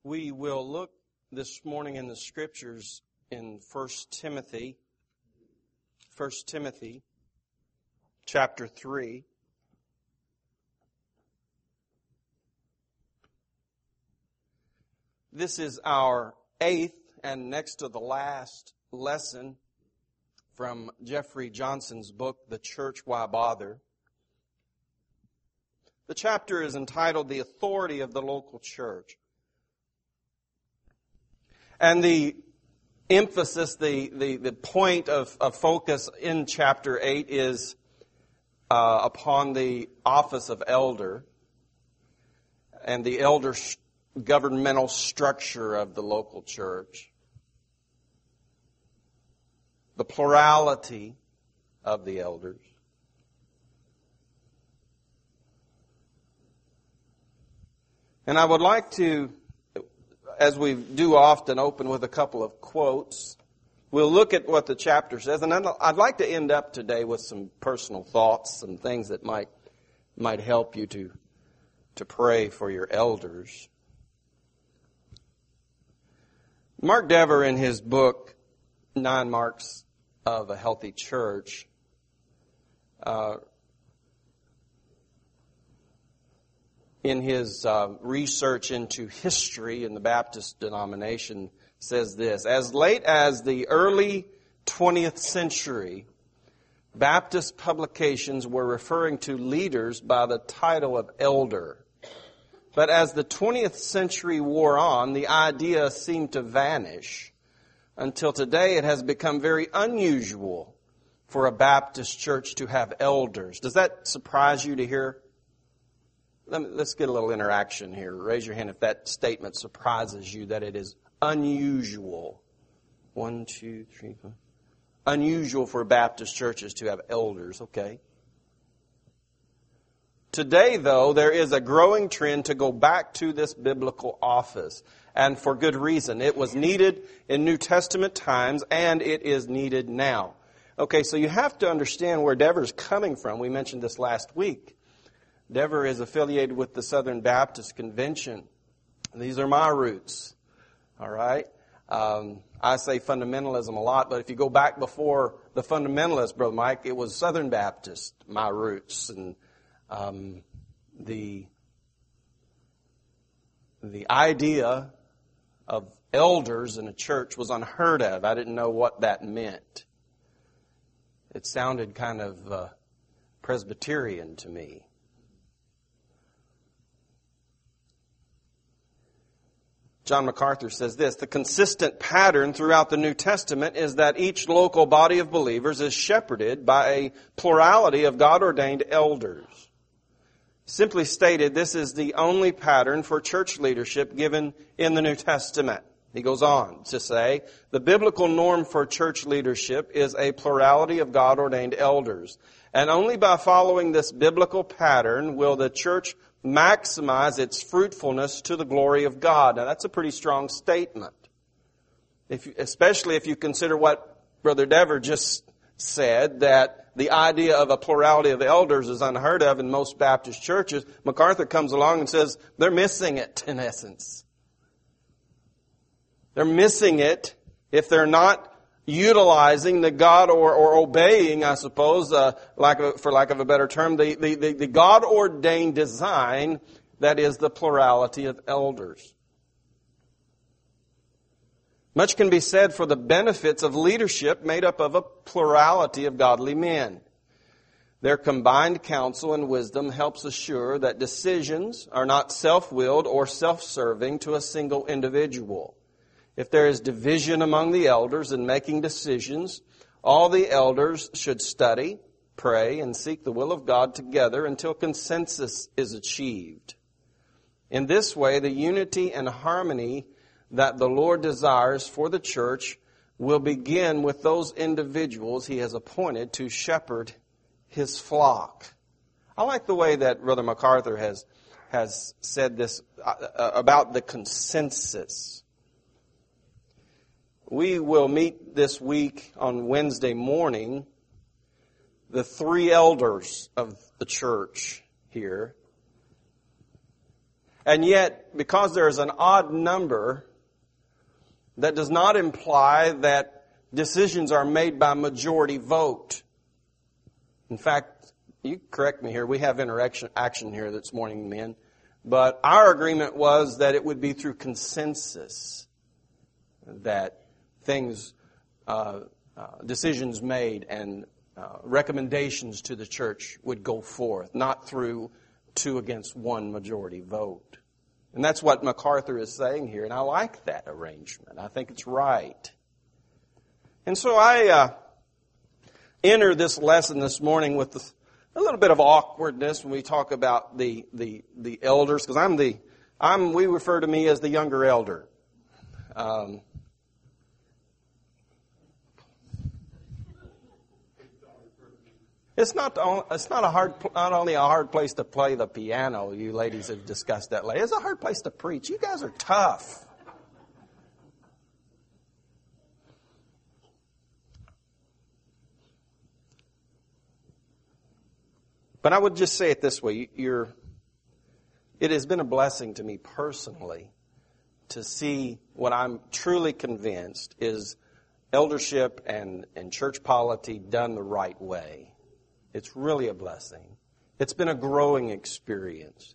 We will look this morning in the Scriptures in 1 Timothy chapter 3. This is our 8th and next to the last lesson from Jeffrey Johnson's book, The Church, Why Bother? The chapter is entitled The Authority of the Local Church. And the emphasis, the point of focus in chapter 8 is upon the office of elder and the elder governmental structure of the local church. The plurality of the elders. And I would like to, as we do often, open with a couple of quotes. We'll look at what the chapter says, and I'd like to end up today with some personal thoughts, some things that might help you to pray for your elders. Mark Dever, in his book, 9 Marks of a Healthy Church, in his research into history in the Baptist denomination, says this: as late as the early 20th century, Baptist publications were referring to leaders by the title of elder. But as the 20th century wore on, the idea seemed to vanish. Until today, it has become very unusual for a Baptist church to have elders. Does that surprise you to hear? Let's get a little interaction here. Raise your hand if that statement surprises you, that it is unusual. 1, 2, 3, 4. Unusual for Baptist churches to have elders, okay. Today, though, there is a growing trend to go back to this biblical office, and for good reason. It was needed in New Testament times, and it is needed now. Okay, so you have to understand where Dever's coming from. We mentioned this last week. Dever is affiliated with the Southern Baptist Convention. These are my roots, all right? I say fundamentalism a lot, but if you go back before the fundamentalists, Brother Mike, it was Southern Baptist, my roots, and the idea of elders in a church was unheard of. I didn't know what that meant. It sounded kind of Presbyterian to me. John MacArthur says this: the consistent pattern throughout the New Testament is that each local body of believers is shepherded by a plurality of God-ordained elders. Simply stated, this is the only pattern for church leadership given in the New Testament. He goes on to say, the biblical norm for church leadership is a plurality of God-ordained elders. And only by following this biblical pattern will the church maximize its fruitfulness to the glory of God. Now, that's a pretty strong statement, especially if you consider what Brother Dever just said, that the idea of a plurality of elders is unheard of in most Baptist churches. MacArthur comes along and says they're missing it, in essence. They're missing it if they're not utilizing the God or obeying, I suppose, for lack of a better term, the God-ordained design that is the plurality of elders. Much can be said for the benefits of leadership made up of a plurality of godly men. Their combined counsel and wisdom helps assure that decisions are not self-willed or self-serving to a single individual. If there is division among the elders in making decisions, all the elders should study, pray, and seek the will of God together until consensus is achieved. In this way, the unity and harmony that the Lord desires for the church will begin with those individuals He has appointed to shepherd His flock. I like the way that Brother MacArthur has said this about the consensus. We will meet this week on Wednesday morning, the 3 elders of the church here. And yet, because there is an odd number, that does not imply that decisions are made by majority vote. In fact, you correct me here, we have interaction here this morning, men. But our agreement was that it would be through consensus that decisions made and recommendations to the church would go forth, not through 2 against 1 majority vote. And that's what MacArthur is saying here, and I like that arrangement. I think it's right. And so I enter this lesson this morning with a little bit of awkwardness when we talk about the elders, because we refer to me as the younger elder. It's not only a hard place to play the piano. You ladies have discussed that lately. It's a hard place to preach. You guys are tough. But I would just say it this way. It has been a blessing to me personally to see what I'm truly convinced is eldership and church polity done the right way. It's really a blessing. It's been a growing experience.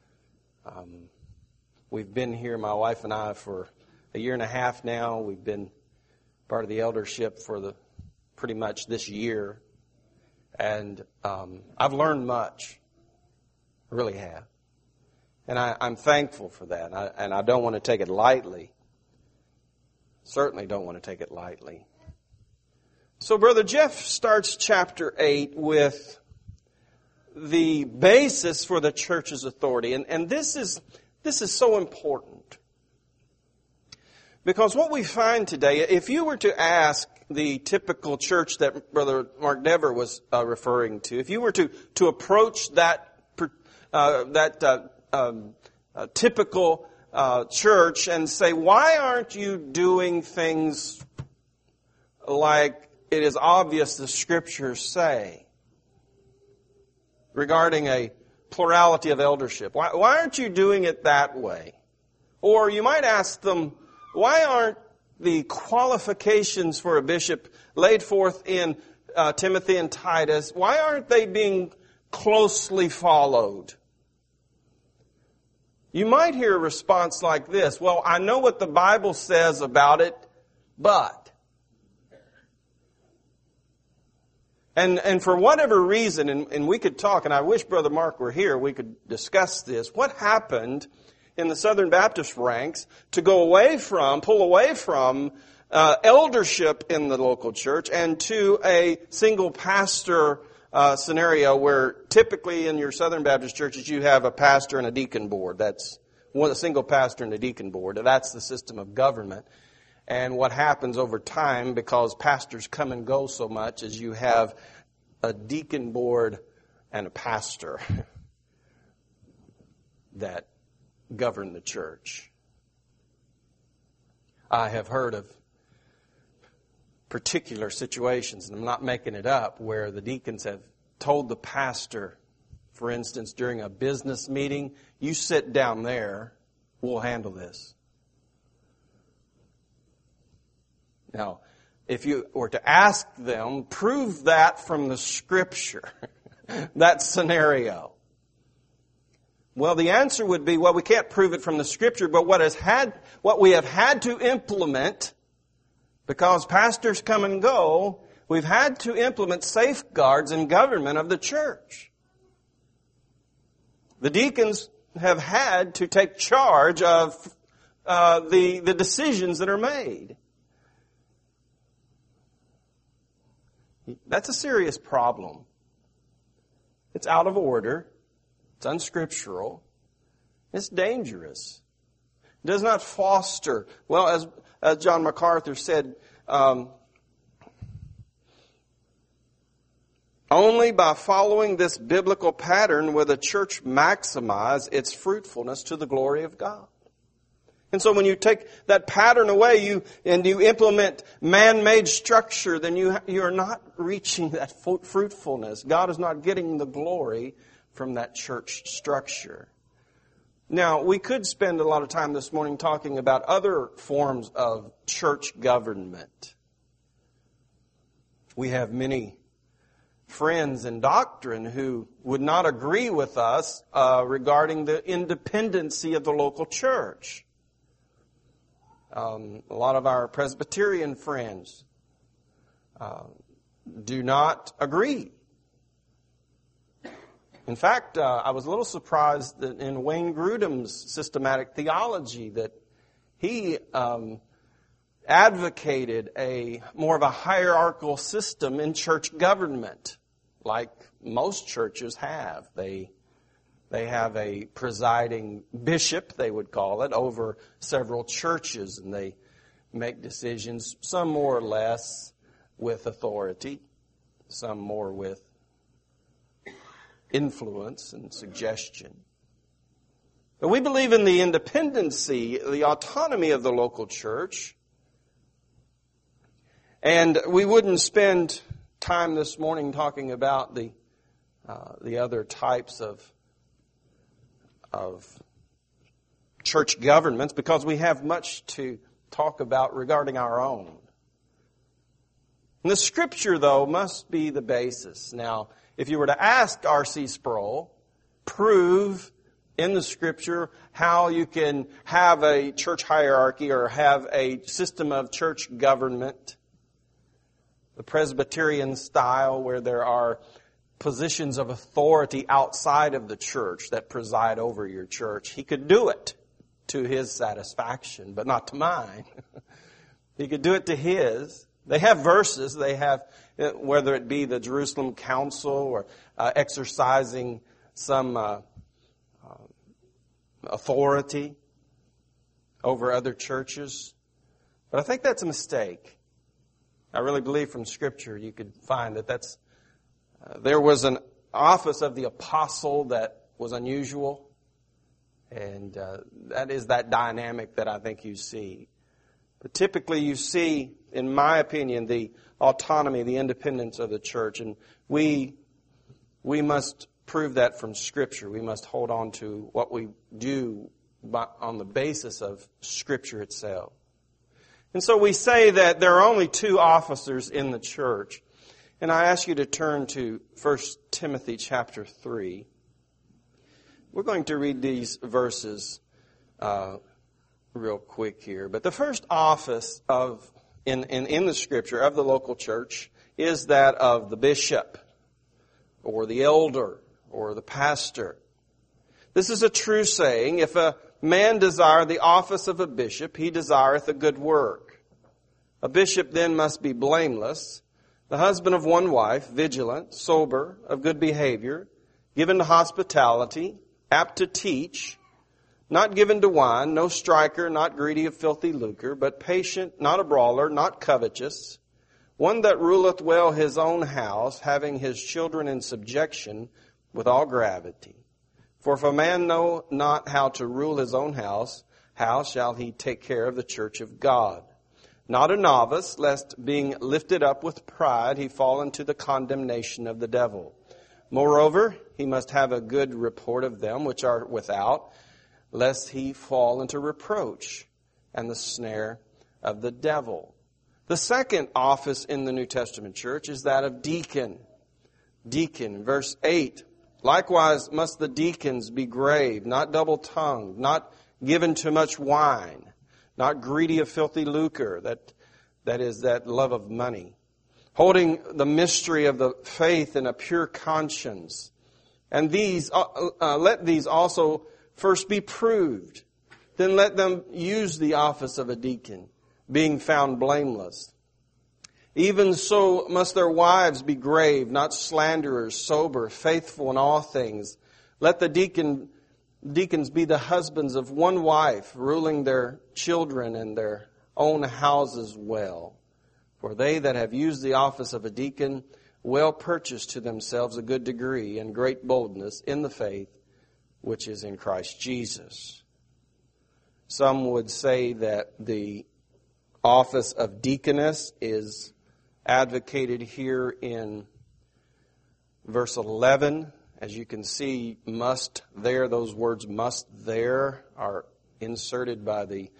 We've been here, my wife and I, for a year and a half now. We've been part of the eldership for pretty much this year. And I've learned much. I really have. And I'm thankful for that. And I don't want to take it lightly. Certainly don't want to take it lightly. So Brother Jeff starts chapter 8 with the basis for the church's authority. And this is so important. Because what we find today, if you were to ask the typical church that Brother Mark Dever was referring to, if you were to approach that typical church and say, why aren't you doing things like it is obvious the Scriptures say regarding a plurality of eldership? Why aren't you doing it that way? Or you might ask them, why aren't the qualifications for a bishop laid forth in Timothy and Titus, why aren't they being closely followed? You might hear a response like this, well, I know what the Bible says about it, but... And for whatever reason, and we could talk, and I wish Brother Mark were here, we could discuss this. What happened in the Southern Baptist ranks to pull away from eldership in the local church and to a single pastor scenario where typically in your Southern Baptist churches you have a pastor and a deacon board. That's a single pastor and a deacon board. That's the system of government. And what happens over time, because pastors come and go so much, is you have a deacon board and a pastor that govern the church. I have heard of particular situations, and I'm not making it up, where the deacons have told the pastor, for instance, during a business meeting, you sit down there, we'll handle this. Now, if you were to ask them, prove that from the Scripture, that scenario. Well, the answer would be, well, we can't prove it from the Scripture, but what we have had to implement, because pastors come and go, we've had to implement safeguards in government of the church. The deacons have had to take charge of the decisions that are made. That's a serious problem. It's out of order. It's unscriptural. It's dangerous. It does not foster. Well, as John MacArthur said, only by following this biblical pattern will the church maximize its fruitfulness to the glory of God. And so when you take that pattern away, you implement man-made structure, then you are not reaching that fruitfulness. God is not getting the glory from that church structure. Now, we could spend a lot of time this morning talking about other forms of church government. We have many friends in doctrine who would not agree with us regarding the independency of the local church. A lot of our Presbyterian friends do not agree. In fact, I was a little surprised that in Wayne Grudem's systematic theology that he advocated more of a hierarchical system in church government, like most churches have. They have a presiding bishop, they would call it, over several churches, and they make decisions, some more or less with authority, some more with influence and suggestion. But we believe in the independency, the autonomy of the local church. And we wouldn't spend time this morning talking about the other types of church governments because we have much to talk about regarding our own. And the Scripture, though, must be the basis. Now, if you were to ask R.C. Sproul, prove in the Scripture how you can have a church hierarchy or have a system of church government, the Presbyterian style where there are positions of authority outside of the church that preside over your church, he could do it to his satisfaction, but not to mine. He could do it to his. They have verses. They have, whether it be the Jerusalem Council or exercising some authority over other churches. But I think that's a mistake. I really believe from Scripture you could find that there was an office of the apostle that was unusual. And that is that dynamic that I think you see. But typically you see, in my opinion, the autonomy, the independence of the church. And we must prove that from Scripture. We must hold on to what we do on the basis of Scripture itself. And so we say that there are only two officers in the church. And I ask you to turn to 1 Timothy chapter 3. We're going to read these verses real quick here. But the first office in the Scripture of the local church is that of the bishop or the elder or the pastor. This is a true saying. If a man desire the office of a bishop, he desireth a good work. A bishop then must be blameless, the husband of one wife, vigilant, sober, of good behavior, given to hospitality, apt to teach, not given to wine, no striker, not greedy of filthy lucre, but patient, not a brawler, not covetous, one that ruleth well his own house, having his children in subjection with all gravity. For if a man know not how to rule his own house, how shall he take care of the church of God? Not a novice, lest being lifted up with pride, he fall into the condemnation of the devil. Moreover, he must have a good report of them which are without, lest he fall into reproach and the snare of the devil. The second office in the New Testament church is that of deacon. Deacon, verse 8. Likewise must the deacons be grave, not double-tongued, not given to much wine, not greedy of filthy lucre, that is that love of money, holding the mystery of the faith in a pure conscience. And let these also first be proved. Then let them use the office of a deacon, being found blameless. Even so must their wives be grave, not slanderers, sober, faithful in all things. Let the deacons be the husbands of one wife, ruling their children and their own houses well. For they that have used the office of a deacon well purchase to themselves a good degree and great boldness in the faith which is in Christ Jesus. Some would say that the office of deaconess is advocated here in verse 11 as you can see, must there, those words must there are inserted by the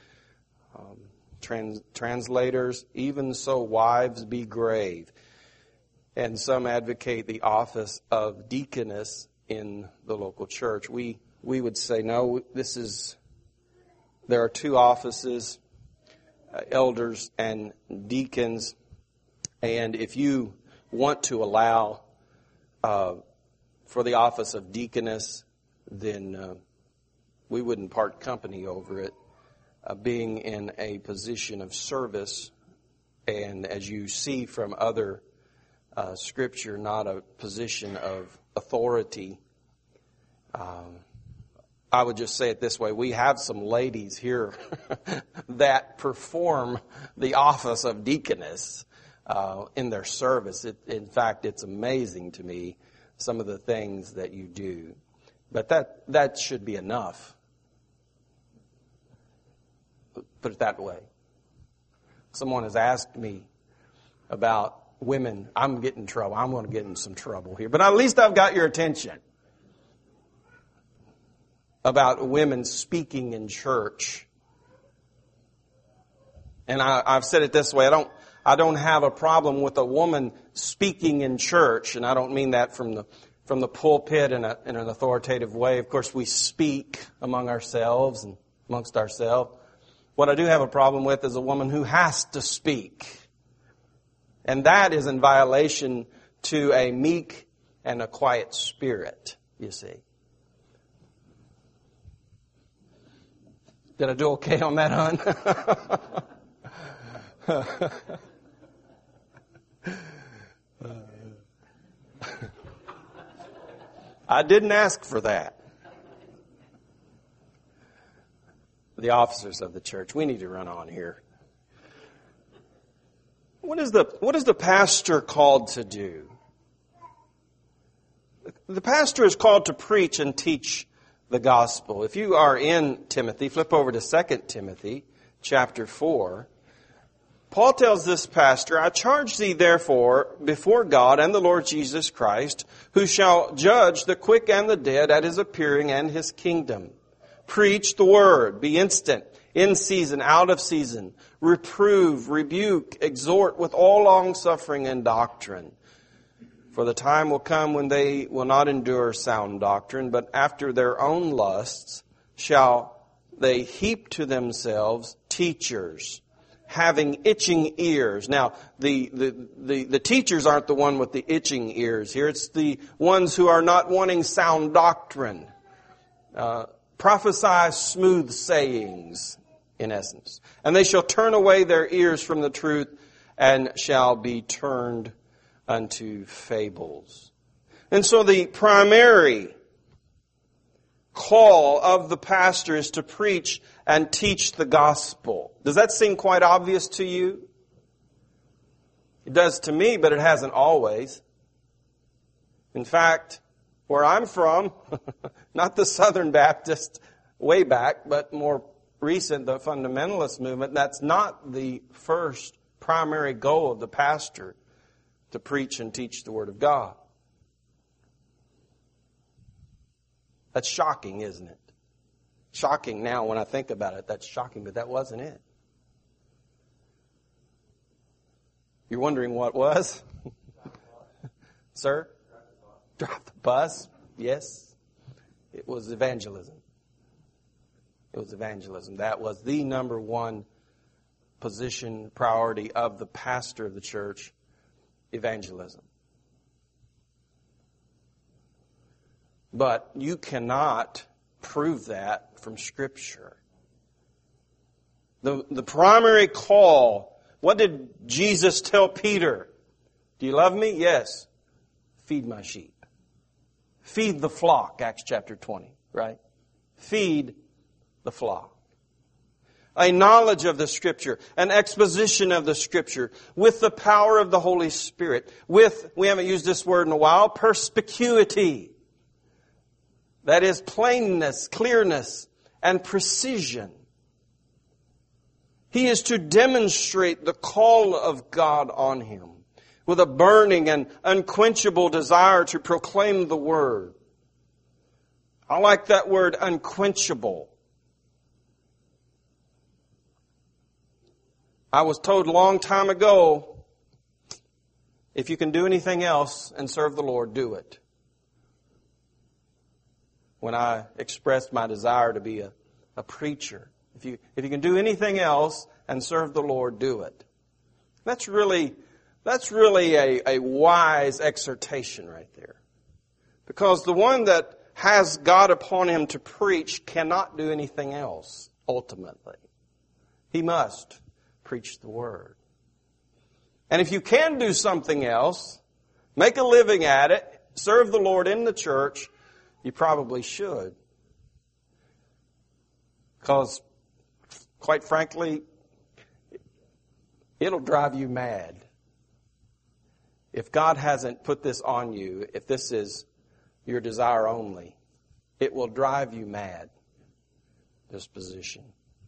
translators. Even so, wives, be grave. And some advocate the office of deaconess in the local church. We would say, no, there are two offices, elders and deacons. And if you want to allow for the office of deaconess, then we wouldn't part company over it. Being in a position of service, and as you see from other Scripture, not a position of authority. I would just say it this way. We have some ladies here that perform the office of deaconess in their service. In fact, it's amazing to me, some of the things that you do. But that should be enough. Put it that way. Someone has asked me about women. I'm getting in trouble. I'm going to get in some trouble here. But at least I've got your attention. About women speaking in church. And I've said it this way. I don't have a problem with a woman speaking in church. And I don't mean that from the pulpit in an authoritative way. Of course, we speak among ourselves and amongst ourselves. What I do have a problem with is a woman who has to speak. And that is in violation to a meek and a quiet spirit, you see. Did I do okay on that, hon? I didn't ask for that. The officers of the church. We need to run on here. What is the pastor called to do? The pastor is called to preach and teach the gospel. If you are in Timothy, flip over to 2 Timothy chapter 4. Paul tells this pastor, I charge thee therefore before God and the Lord Jesus Christ, who shall judge the quick and the dead at his appearing and his kingdom. Preach the word, be instant, in season, out of season. Reprove, rebuke, exhort with all longsuffering and doctrine. For the time will come when they will not endure sound doctrine, but after their own lusts shall they heap to themselves teachers, having itching ears. Now, the teachers aren't the one with the itching ears here. It's the ones who are not wanting sound doctrine. Prophesy smooth sayings, in essence. And they shall turn away their ears from the truth and shall be turned unto fables. And so the primary call of the pastor is to preach and teach the gospel. Does that seem quite obvious to you? It does to me, but it hasn't always. In fact, where I'm from, not the Southern Baptist way back, but more recent, the fundamentalist movement, that's not the first primary goal of the pastor, to preach and teach the Word of God. That's shocking, isn't it? Shocking now when I think about it. That's shocking, but that wasn't it. You're wondering what was? Sir? Drop the bus? Yes. It was evangelism. It was evangelism. That was the number one position, priority of the pastor of the church, evangelism. But you cannot prove that from Scripture. The primary call, what did Jesus tell Peter? Do you love me? Yes. Feed my sheep. Feed the flock, Acts chapter 20, right? Feed the flock. A knowledge of the Scripture, an exposition of the Scripture, with the power of the Holy Spirit, with, we haven't used this word in a while, perspicuity. That is plainness, clearness, and precision. He is to demonstrate the call of God on him with a burning and unquenchable desire to proclaim the Word. I like that word unquenchable. I was told a long time ago, if you can do anything else and serve the Lord, do it. When I expressed my desire to be a preacher. If you can do anything else and serve the Lord, do it. That's really a wise exhortation right there. Because the one that has God upon him to preach cannot do anything else, ultimately. He must preach the Word. And if you can do something else, make a living at it, serve the Lord in the church, you probably should. Because, quite frankly, it'll drive you mad. If God hasn't put this on you, if this is your desire only, it will drive you mad, this position.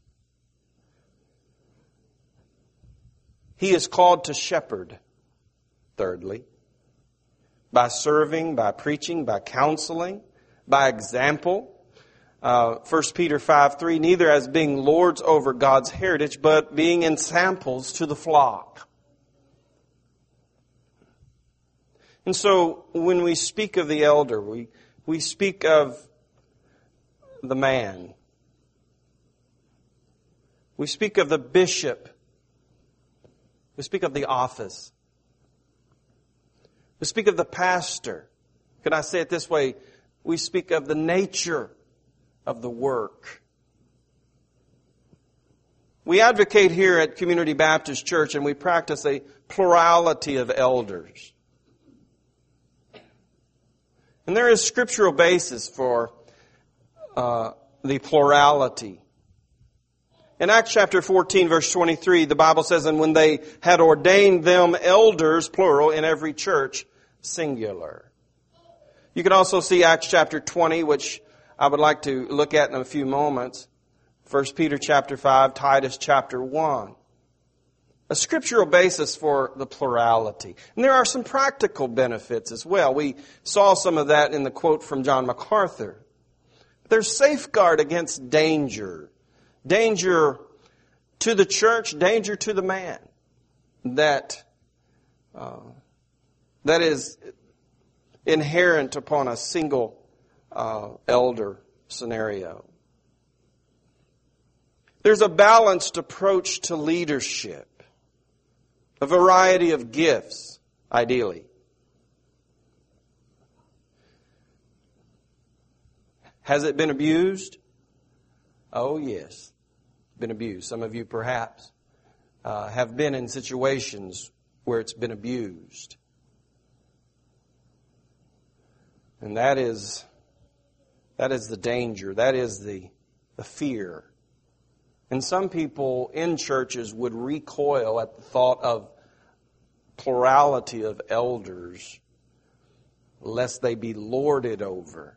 He is called to shepherd, thirdly, by serving, by preaching, by counseling, by example. 1 Peter 5:3, neither as being lords over God's heritage, but being ensamples to the flock. And so, when we speak of the elder, we speak of the man. We speak of the bishop. We speak of the office. We speak of the pastor. Can I say it this way? We speak of the nature of the work. We advocate here at Community Baptist Church, and we practice a plurality of elders. And there is scriptural basis for the plurality. In Acts chapter 14, verse 23, the Bible says, and when they had ordained them elders, plural, in every church, singular. You can also see Acts chapter 20, which I would like to look at in a few moments. 1 Peter chapter 5, Titus chapter 1. A scriptural basis for the plurality. And there are some practical benefits as well. We saw some of that in the quote from John MacArthur. There's safeguard against danger. Danger to the church, danger to the man. That is inherent upon a single elder scenario. There's a balanced approach to leadership. A variety of gifts, ideally. Has it been abused? Oh, yes. Been abused. Some of you perhaps have been in situations where it's been abused. And that is the danger. That is the fear. And some people in churches would recoil at the thought of plurality of elders, lest they be lorded over.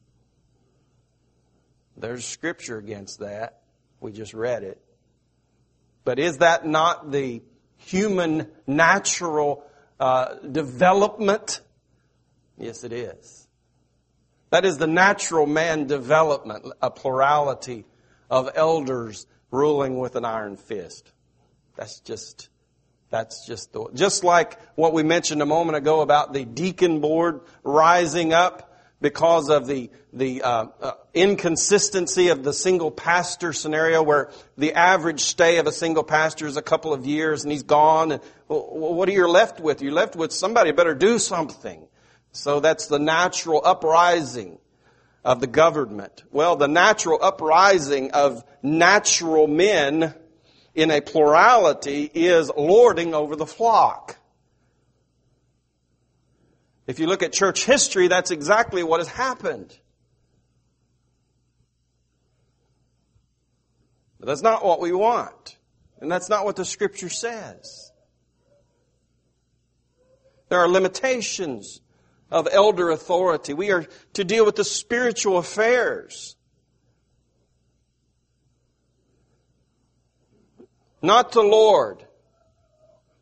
There's scripture against that. We just read it. But is that not the human natural development? Yes, it is. That is the natural man development, a plurality of elders ruling with an iron fist. That's just like what we mentioned a moment ago about the deacon board rising up because of the inconsistency of the single pastor scenario, where the average stay of a single pastor is a couple of years and he's gone. And what are you left with? You're left with somebody better do something. So that's the natural uprising of the government. Well, the natural uprising of natural men in a plurality is lording over the flock. If you look at church history, that's exactly what has happened. But that's not what we want. And that's not what the Scripture says. There are limitations of elder authority. We are to deal with the spiritual affairs, not the Lord.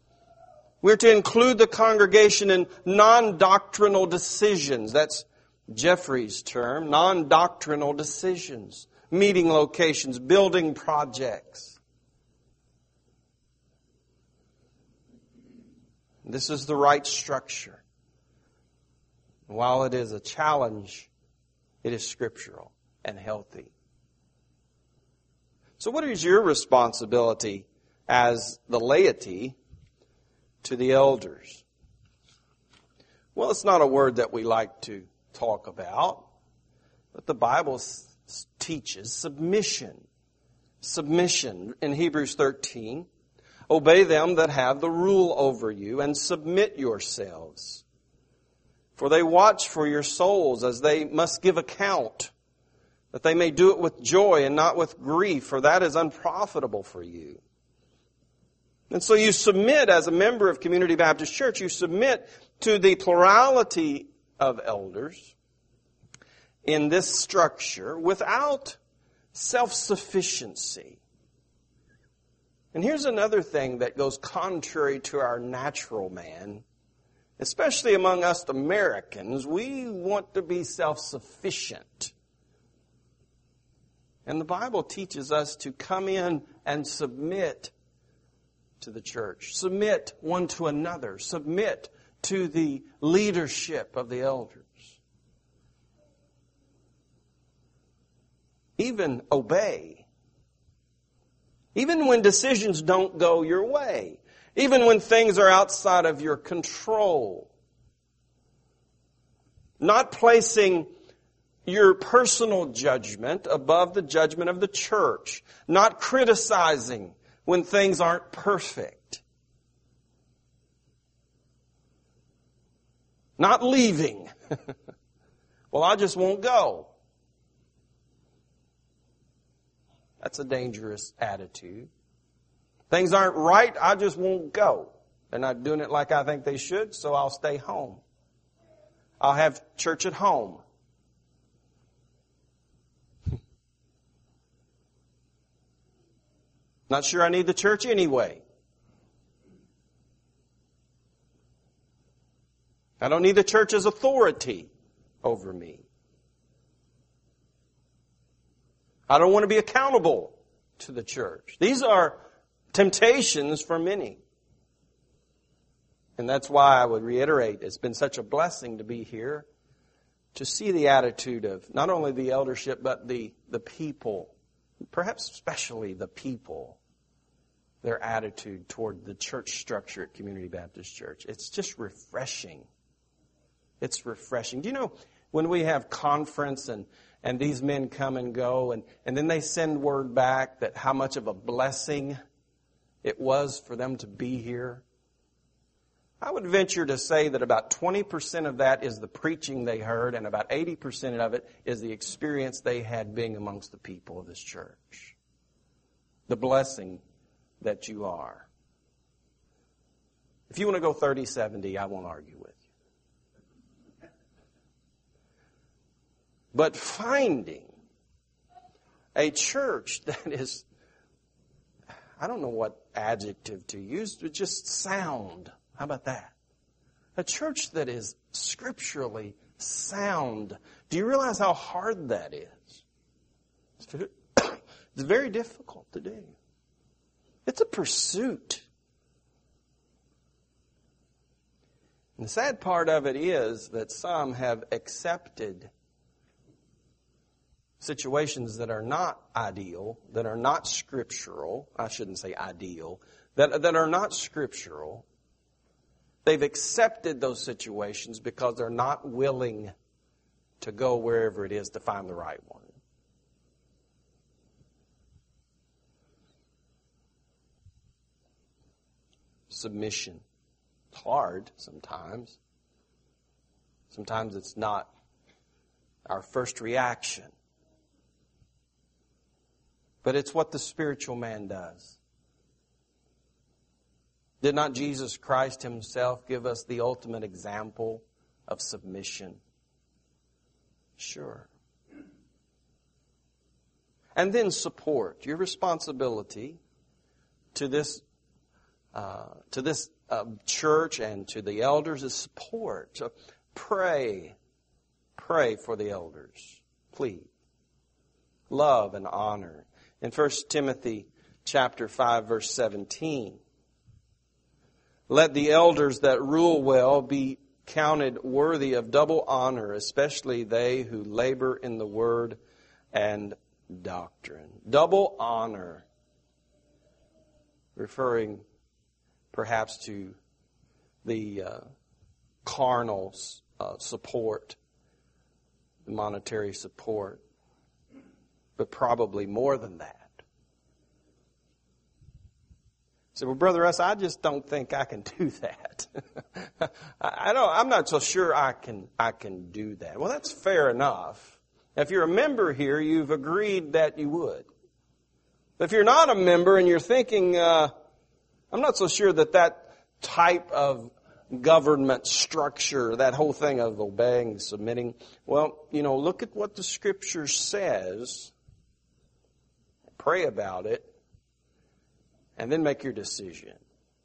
We're to include the congregation in non-doctrinal decisions. That's Jeffrey's term, non-doctrinal decisions, meeting locations, building projects. This is the right structure. While it is a challenge, it is scriptural and healthy. So what is your responsibility as the laity to the elders? Well, it's not a word that we like to talk about, but the Bible teaches submission. Submission in Hebrews 13. Obey them that have the rule over you and submit yourselves. For they watch for your souls as they must give account, that they may do it with joy and not with grief, for that is unprofitable for you. And so you submit as a member of Community Baptist Church, you submit to the plurality of elders in this structure without self-sufficiency. And here's another thing that goes contrary to our natural man. Especially among us Americans, we want to be self-sufficient. And the Bible teaches us to come in and submit to the church. Submit one to another. Submit to the leadership of the elders. Even obey. Even when decisions don't go your way. Even when things are outside of your control. Not placing your personal judgment above the judgment of the church. Not criticizing when things aren't perfect. Not leaving. Well, I just won't go. That's a dangerous attitude. Things aren't right, I just won't go. They're not doing it like I think they should, so I'll stay home. I'll have church at home. Not sure I need the church anyway. I don't need the church's authority over me. I don't want to be accountable to the church. These are temptations for many. And that's why I would reiterate, it's been such a blessing to be here, to see the attitude of not only the eldership, but the people, perhaps especially the people, their attitude toward the church structure at Community Baptist Church. It's just refreshing. It's refreshing. Do you know, when we have conference and these men come and go, and then they send word back that how much of a blessing it was for them to be here, I would venture to say that about 20% of that is the preaching they heard, and about 80% of it is the experience they had being amongst the people of this church. The blessing that you are. If you want to go 30-70, I won't argue with you. But finding a church that is, I don't know what adjective to use, but just sound. How about that? A church that is scripturally sound. Do you realize how hard that is? It's very difficult to do. It's a pursuit. And the sad part of it is that some have accepted situations that are not ideal, that are not scriptural. I shouldn't say ideal. That are not scriptural. They've accepted those situations because they're not willing to go wherever it is to find the right one. Submission. It's hard sometimes. Sometimes it's not our first reaction. But it's what the spiritual man does. Did not Jesus Christ himself give us the ultimate example of submission? Sure. And then support. Your responsibility to this church and to the elders is support. So pray Pray for the elders. Please. Love and honor. In 1 Timothy chapter 5, verse 17, let the elders that rule well be counted worthy of double honor, especially they who labor in the word and doctrine. Double honor, referring perhaps to the carnal support, the monetary support, but probably more than that. So, well, Brother Russ, I just don't think I can do that. I'm not so sure I can do that. Well, that's fair enough. If you're a member here, you've agreed that you would. If you're not a member and you're thinking, I'm not so sure that type of government structure, that whole thing of obeying, submitting, well, look at what the Scripture says. Pray about it. And then make your decision.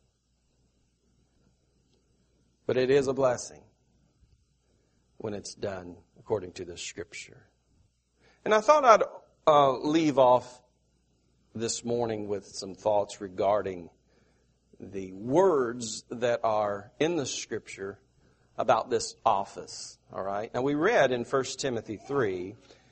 But it is a blessing when it's done according to the Scripture. And I thought I'd leave off this morning with some thoughts regarding the words that are in the Scripture about this office. All right? Now we read in 1 Timothy 3,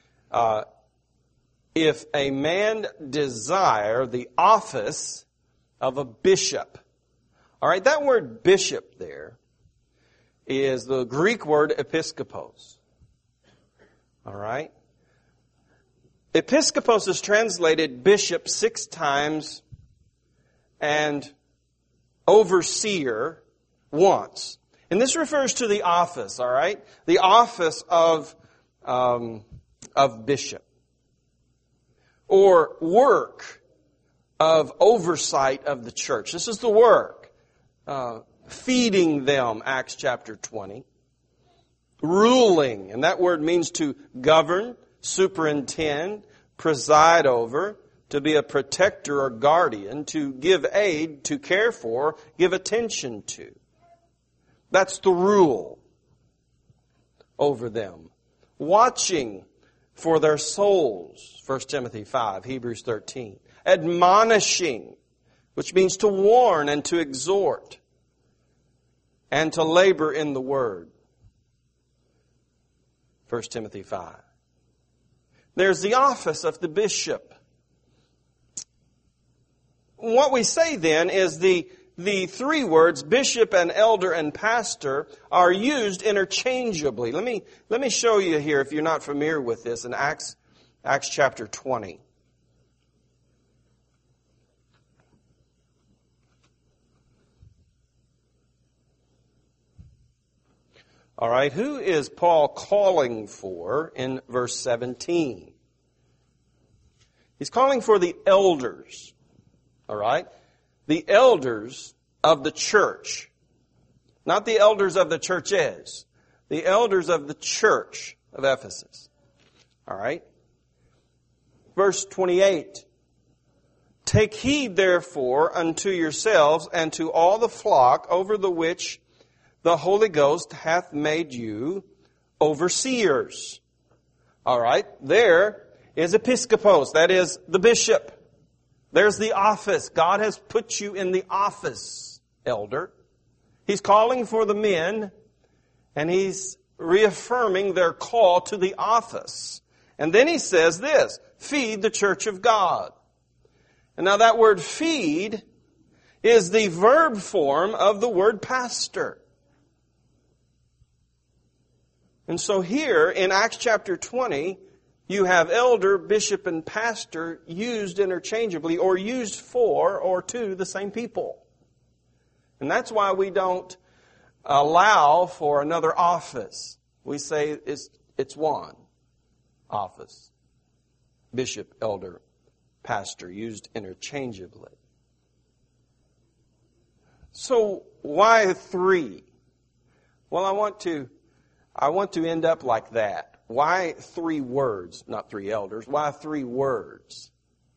if a man desire the office of a bishop. All right, that word bishop there is the Greek word episkopos. All right? Episkopos is translated bishop 6 times and overseer once. And this refers to the office, all right? The office of bishop. Or work of oversight of the church. This is the work. Feeding them, Acts chapter 20. Ruling, and that word means to govern, superintend, preside over, to be a protector or guardian, to give aid, to care for, give attention to. That's the rule over them. Watching for their souls, 1 Timothy 5, Hebrews 13. Admonishing, which means to warn and to exhort, and to labor in the word, 1 Timothy 5. There's the office of the bishop. What we say then is the 3 words, bishop and elder and pastor, are used interchangeably. Let me show you here, if you're not familiar with this, in Acts chapter 20. All right, who is Paul calling for in verse 17? He's calling for the elders. All right? The elders of the church. Not the elders of the churches. The elders of the church of Ephesus. All right? Verse 28. Take heed therefore unto yourselves and to all the flock over the which the Holy Ghost hath made you overseers. All right? There is episkopos. That is the bishop. There's the office. God has put you in the office, elder. He's calling for the men, and he's reaffirming their call to the office. And then he says this, feed the church of God. And now that word feed is the verb form of the word pastor. And so here in Acts chapter 20, you have elder, bishop, and pastor used interchangeably or used for or to the same people. And that's why we don't allow for another office. We say it's one office. Bishop, elder, pastor, used interchangeably. So why 3? Well, I want to end up like that. Why 3 words, not 3 elders? Why 3 words?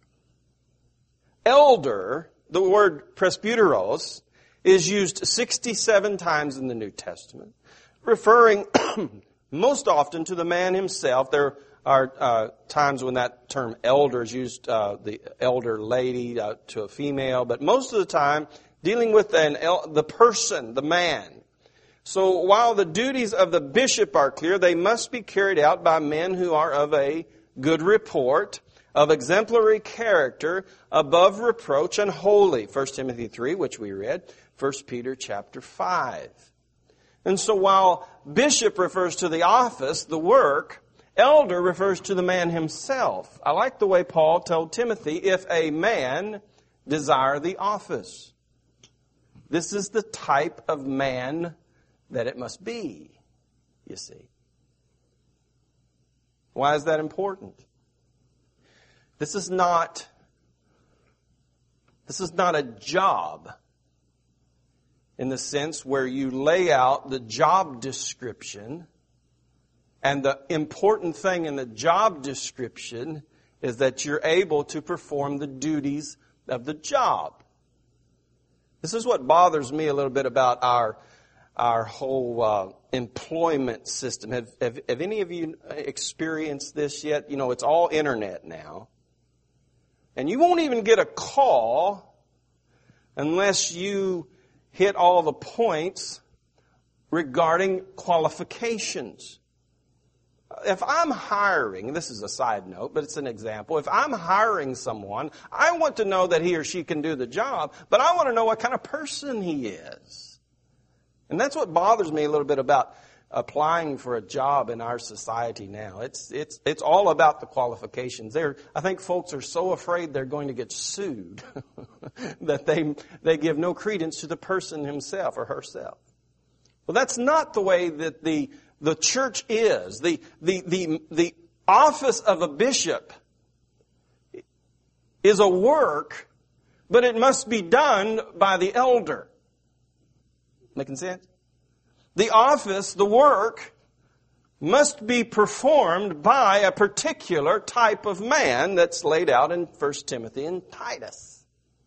Elder, the word presbyteros, is used 67 times in the New Testament, referring Most often to the man himself. There are times when that term elder is used, the elder lady to a female, but most of the time dealing with the person, the man. So while the duties of the bishop are clear, they must be carried out by men who are of a good report, of exemplary character, above reproach, and holy. 1 Timothy 3, which we read, 1 Peter chapter 5. And so while bishop refers to the office, the work, elder refers to the man himself. I like the way Paul told Timothy, if a man desire the office. This is the type of man that it must be, you see. Why is that important? This is not a job in the sense where you lay out the job description, and the important thing in the job description is that you're able to perform the duties of the job. This is what bothers me a little bit about our whole employment system. Have any of you experienced this yet? You know, it's all internet now. And you won't even get a call unless you hit all the points regarding qualifications. If I'm hiring, this is a side note, but it's an example. If I'm hiring someone, I want to know that he or she can do the job, but I want to know what kind of person he is. And that's what bothers me a little bit about applying for a job in our society now. It's all about the qualifications. I think folks are so afraid they're going to get sued that they give no credence to the person himself or herself. Well, that's not the way that the church is. The office of a bishop is a work, but it must be done by the elder. Making sense? The office, the work, must be performed by a particular type of man that's laid out in 1 Timothy and Titus.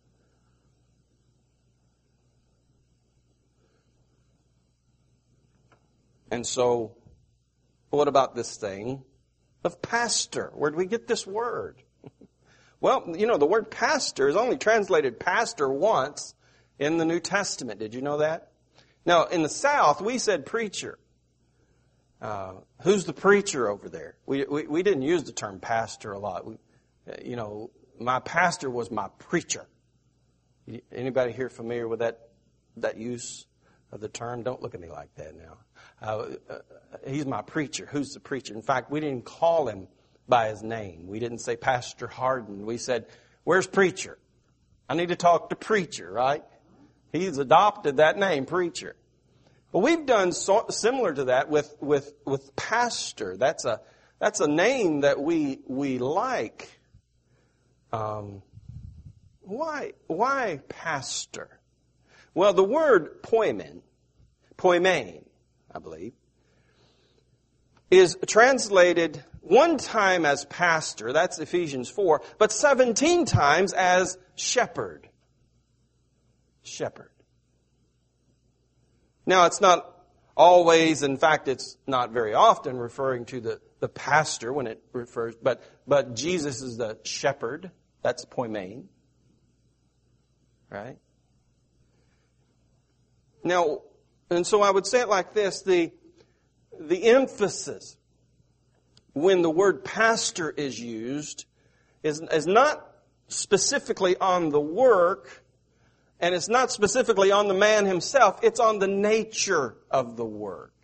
And so, what about this thing of pastor? Where do we get this word? Well, you know, the word pastor is only translated pastor once in the New Testament. Did you know that? Now, in the South, we said preacher. Who's the preacher over there? We didn't use the term pastor a lot. My pastor was my preacher. Anybody here familiar with that use of the term? Don't look at me like that now. He's my preacher. Who's the preacher? In fact, we didn't call him by his name. We didn't say Pastor Harden. We said, where's preacher? I need to talk to preacher, right? He's adopted that name, preacher. Well, we've done similar to that with pastor. That's a name that we like. Why pastor? Well, the word poimen, I believe, is translated one time as pastor, that's Ephesians 4, but 17 times as shepherd. Shepherd. Now, it's not always, in fact, it's not very often referring to the pastor when it refers, but Jesus is the shepherd. That's poimen. Right? Now, and so I would say it like this, the emphasis when the word pastor is used is not specifically on the work, and it's not specifically on the man himself. It's on the nature of the work.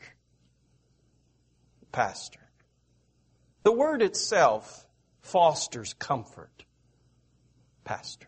Pastor. The word itself fosters comfort. Pastor.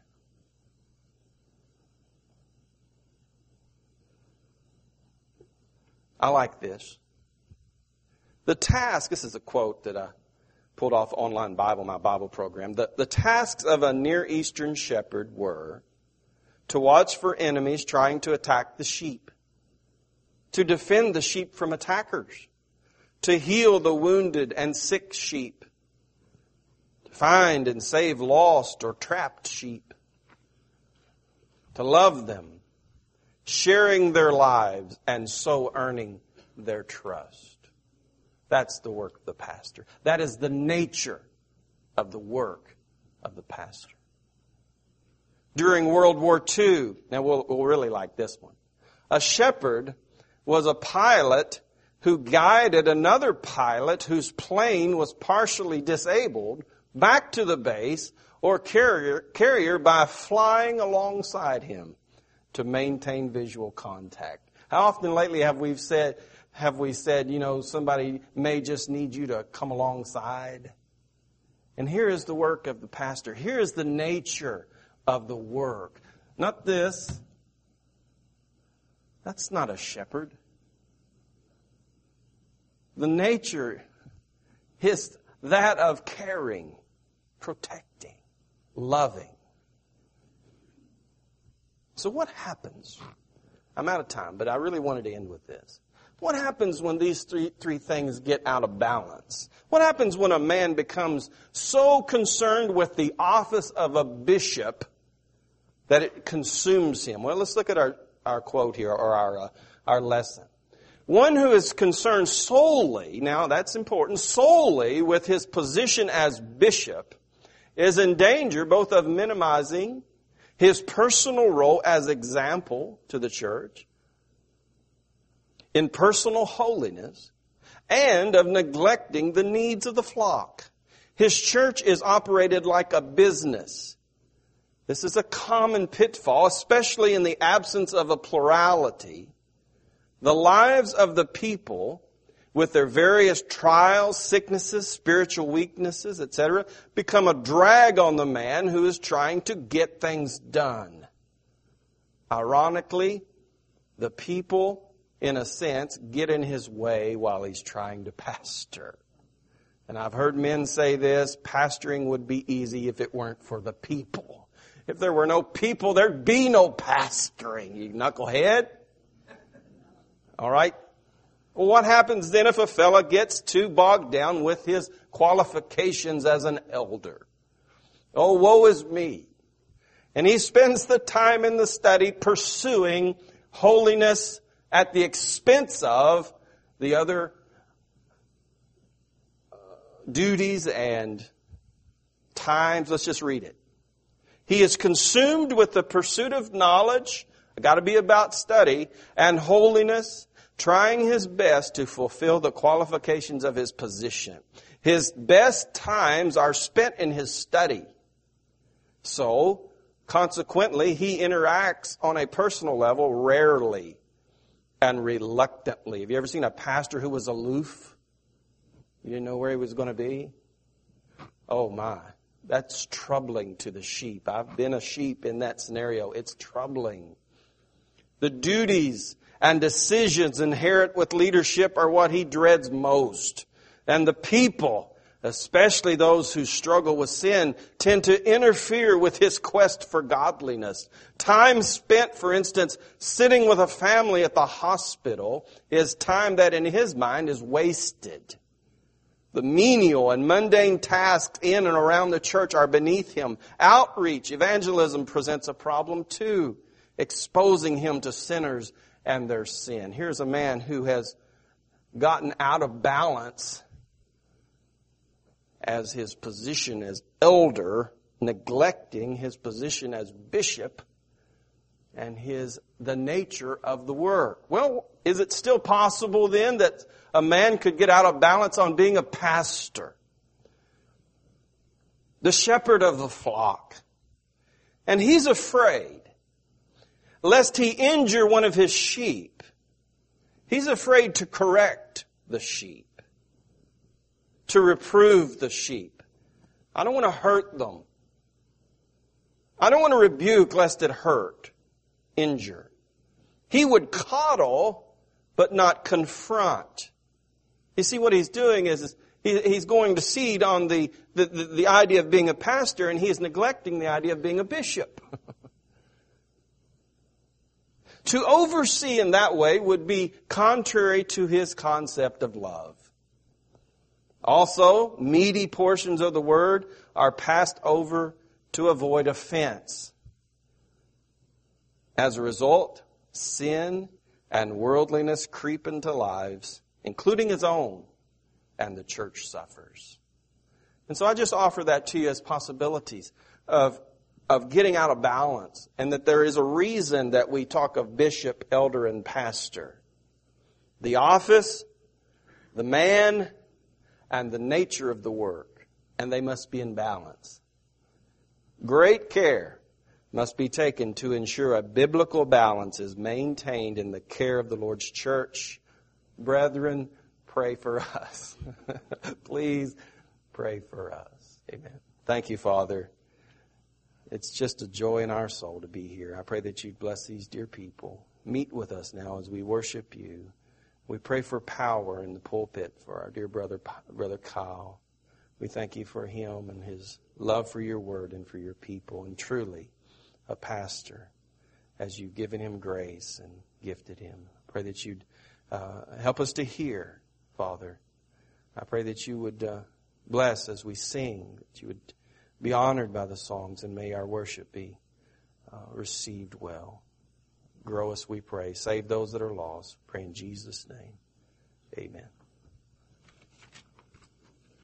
I like this. The task, this is a quote that I pulled off Online Bible, my Bible program. The tasks of a Near Eastern shepherd were to watch for enemies trying to attack the sheep, to defend the sheep from attackers, to heal the wounded and sick sheep, to find and save lost or trapped sheep, to love them, sharing their lives and so earning their trust. That's the work of the pastor. That is the nature of the work of the pastor. During World War II, now we'll really like this one. A shepherd was a pilot who guided another pilot whose plane was partially disabled back to the base or carrier by flying alongside him to maintain visual contact. How often lately have we said, somebody may just need you to come alongside? And here is the work of the pastor. Here is the nature of the work. Not this. That's not a shepherd. The nature is that of caring, protecting, loving. So what happens? I'm out of time, but I really wanted to end with this. What happens when these three things get out of balance? What happens when a man becomes so concerned with the office of a bishop that it consumes him? Well, let's look at our quote here, or our lesson. One who is concerned solely, now that's important, solely with his position as bishop is in danger both of minimizing his personal role as example to the church in personal holiness and of neglecting the needs of the flock. His church is operated like a business. This is a common pitfall, especially in the absence of a plurality. The lives of the people, with their various trials, sicknesses, spiritual weaknesses, etc., become a drag on the man who is trying to get things done. Ironically, the people, in a sense, get in his way while he's trying to pastor. And I've heard men say this, pastoring would be easy if it weren't for the people. If there were no people, there'd be no pastoring, you knucklehead. All right? Well, what happens then if a fella gets too bogged down with his qualifications as an elder? Oh, woe is me. And he spends the time in the study pursuing holiness at the expense of the other duties and times. Let's just read it. He is consumed with the pursuit of knowledge, got to be about study, and holiness, trying his best to fulfill the qualifications of his position. His best times are spent in his study. So, consequently, he interacts on a personal level rarely and reluctantly. Have you ever seen a pastor who was aloof? You didn't know where he was going to be? Oh my, that's troubling to the sheep. I've been a sheep in that scenario. It's troubling. The duties and decisions inherent with leadership are what he dreads most. And the people, especially those who struggle with sin, tend to interfere with his quest for godliness. Time spent, for instance, sitting with a family at the hospital is time that in his mind is wasted. The menial and mundane tasks in and around the church are beneath him. Outreach, evangelism presents a problem too, exposing him to sinners and their sin. Here's a man who has gotten out of balance as his position as elder, neglecting his position as bishop and the nature of the work. Well, is it still possible then that a man could get out of balance on being a pastor? The shepherd of the flock. And he's afraid lest he injure one of his sheep. He's afraid to correct the sheep, to reprove the sheep. I don't want to hurt them. I don't want to rebuke lest it hurt, injure. He would coddle, but not confront. You see, what he's doing is he's going to seed on the idea of being a pastor, and he is neglecting the idea of being a bishop. To oversee in that way would be contrary to his concept of love. Also, meaty portions of the word are passed over to avoid offense. As a result, sin and worldliness creep into lives, including his own. and the church suffers. And so I just offer that to you as possibilities of getting out of balance, and that there is a reason that we talk of bishop, elder, and pastor. The office, the man, and the nature of the work, and they must be in balance. Great care must be taken to ensure a biblical balance is maintained in the care of the Lord's church. Brethren, pray for us. Please pray for us. Amen. Thank you, Father. It's just a joy in our soul to be here. I pray that you'd bless these dear people. Meet with us now as we worship you. We pray for power in the pulpit for our dear brother Kyle. We thank you for him and his love for your word and for your people, and truly a pastor, as you've given him grace and gifted him. I pray that you'd help us to hear, Father. I pray that you would bless as we sing, that you would be honored by the songs, and may our worship be received well. Grow us, we pray. Save those that are lost. Pray in Jesus' name. Amen.